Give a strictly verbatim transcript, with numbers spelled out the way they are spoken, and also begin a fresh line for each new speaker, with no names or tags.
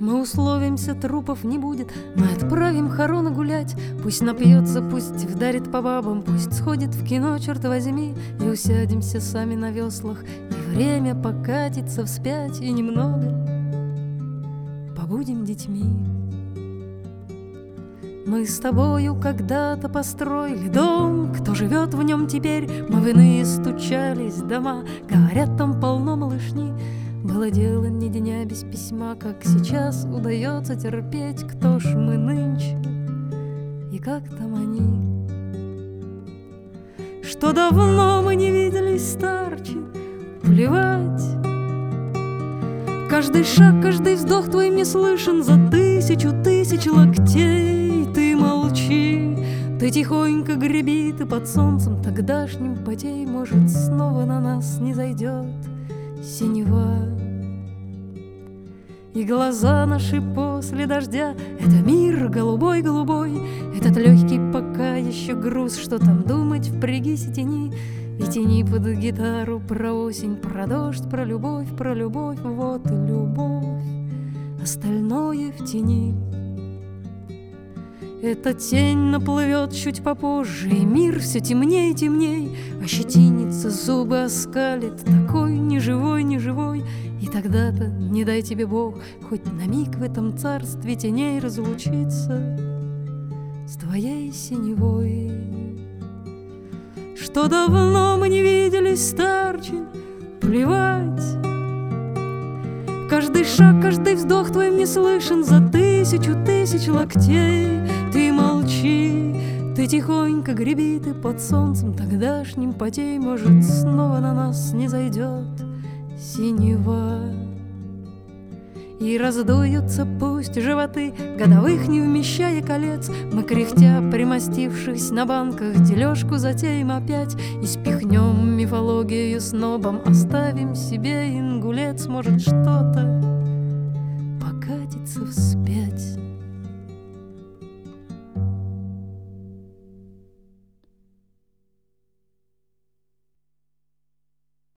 Мы условимся, трупов не будет, мы отправим Харона гулять. Пусть напьется, пусть вдарит по бабам, пусть сходит в кино, черт возьми. И усядемся сами на веслах, и время покатится вспять, и немного побудем детьми. Мы с тобою когда-то построили дом, кто живет в нем теперь? Мы в иные стучались дома, говорят, там полно малышни. Было дело ни дня без письма, как сейчас удается терпеть. Кто ж мы нынче и как там они? Что давно мы не виделись, старче, плевать. Каждый шаг, каждый вздох твой мне слышен за тысячу тысяч локтей. Ты молчи, ты тихонько греби, ты под солнцем тогдашним потей. Может, снова на нас не зайдет синева. И глаза наши после дождя — это мир голубой-голубой. Этот легкий пока еще груз, что там думать, впрягись и тяни. И тяни под гитару про осень, про дождь, про любовь, про любовь. Вот и любовь, остальное в тени. Эта тень наплывет чуть попозже, и мир все темней и темней. Ощетинится, зубы оскалит, такой неживой, неживой. И тогда-то не дай тебе Бог хоть на миг в этом царстве теней разлучиться с твоей синевой. Что давно мы не виделись, старче, плевать. Каждый шаг, каждый вздох твой мне слышен за тысячу тысяч локтей. Ты молчи, ты тихонько греби, ты под солнцем тогдашним потей. Может, снова на нас не зайдет синева. И раздуются пусть животы годовых, не вмещая колец. Мы, кряхтя, примостившись на банках, дележку затеем опять. И спихнем мифологию снобом, оставим себе ингулец. Может, что-то покатится вспять.